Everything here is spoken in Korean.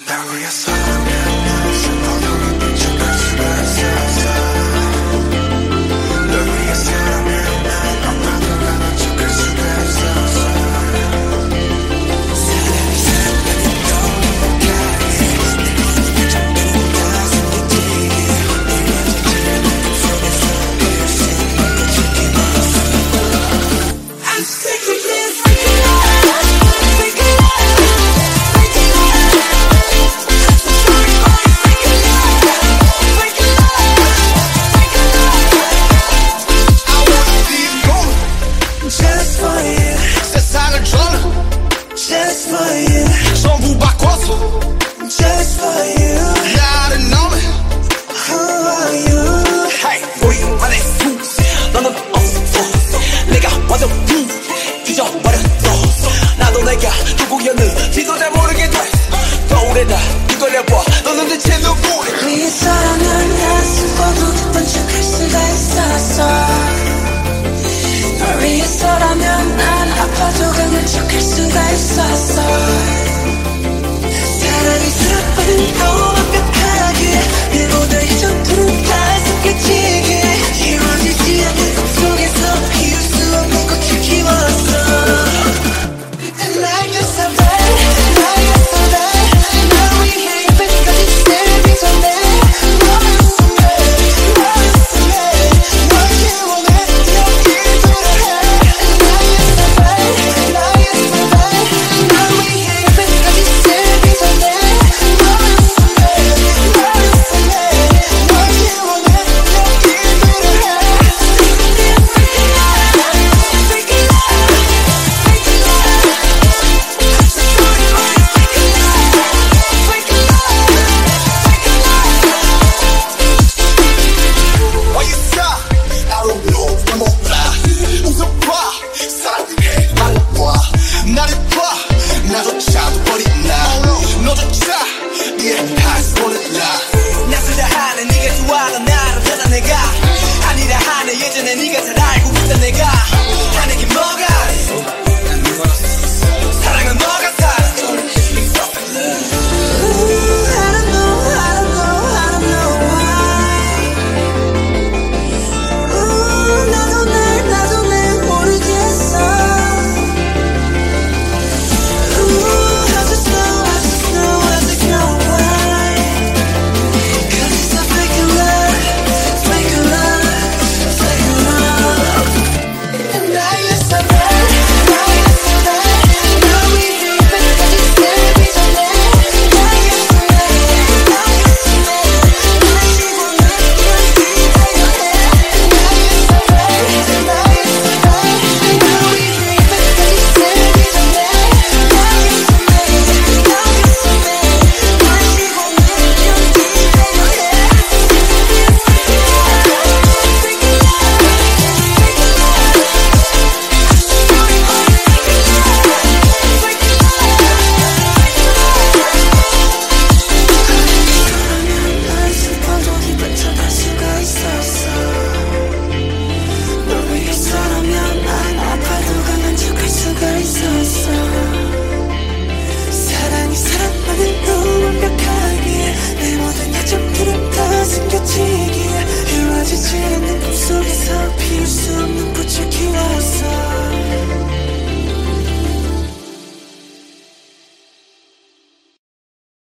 날 위해서라면 난 슬퍼도 멈춰갈 수가 있었어. 널 위해서라면 난 아파도 가는 척할 수가 있었어. 세상을 저는 Just for you 전부 바꿨어 Just for you 나를 너는 Who are you Hey 우리만의 수 너는 없어 내가 완전 잊어버렸어 나도 내가 누구였는지도 잘 모르게 됐어 거울에 나 뒤돌려봐 너는 대체 누구야 위에서라면 난 슬퍼도 번쩍할 수가 있었어 널 위해서라면 난 아파도 가는 척할 수가 있었어